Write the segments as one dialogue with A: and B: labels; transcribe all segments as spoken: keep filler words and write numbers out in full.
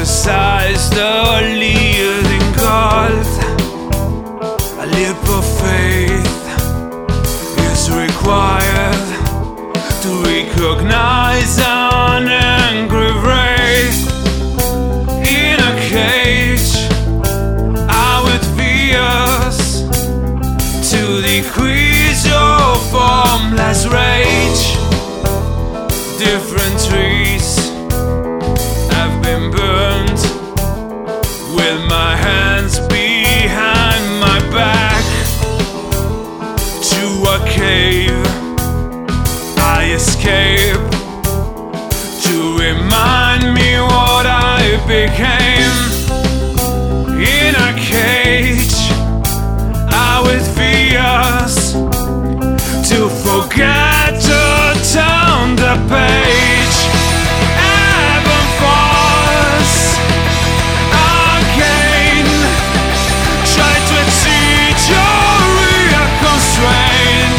A: exercise the leading gold. A leap of faith is required to recognize an angry wraith. In a cage, I would fears to decrease your formless rage. Different trees have been burned with my hands behind my back. To a cave I escape to remind me what I became. In a cage I with fears to forget to turn the page. Ebb and force again, try to exceed your real constraint.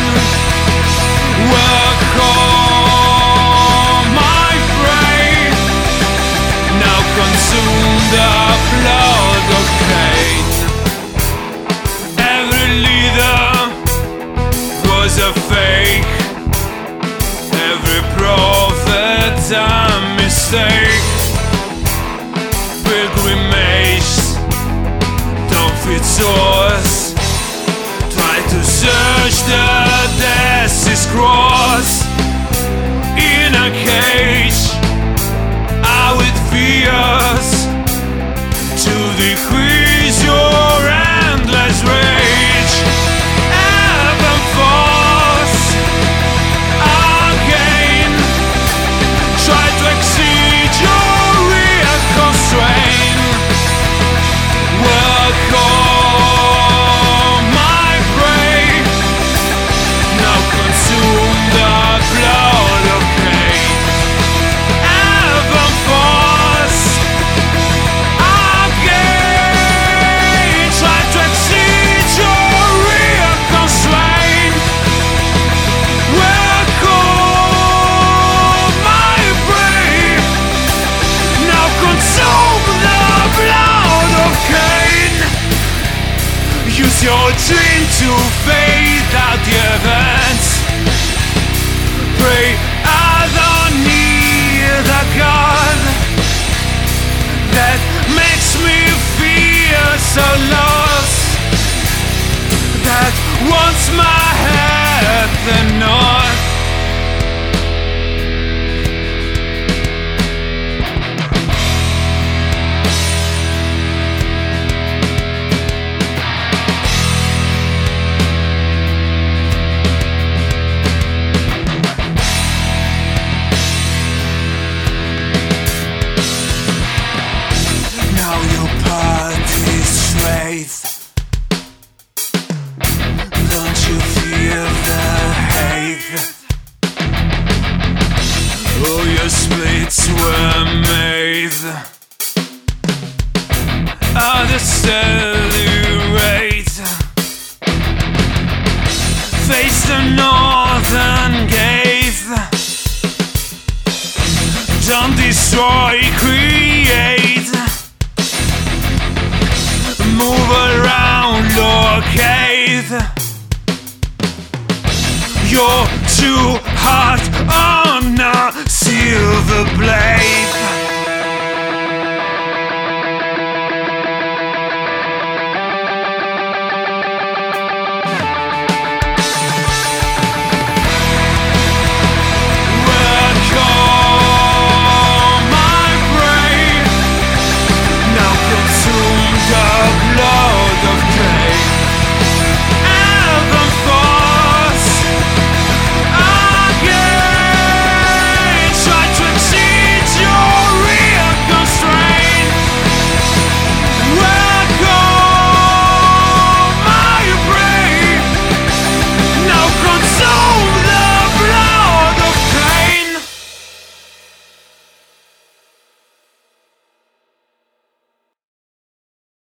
A: Work on my brain, now consume the blood of Cain. Every leader was a fake, every prophet a mistake. Pilgrimage don't fit source, try to search the death's cross. In a cage I with fears to decrease your endless rage. Ebb and force again, try to exceed your real constraint. Work on my brain, now consume the blood of Cain. Ebb and force again, try to exceed your real constraint. Work on my brain, now consume the blood of Cain. Use your dream to fade out the events. Pray I don't need a God that makes me feel so lost, that wants my head and not. Now your party's straight. Don't you feel the hate? Oh, your splits were made at a steady rate. Face the northern gate. Don't destroy, create. Move around, locate. You're too hot on a silver blade.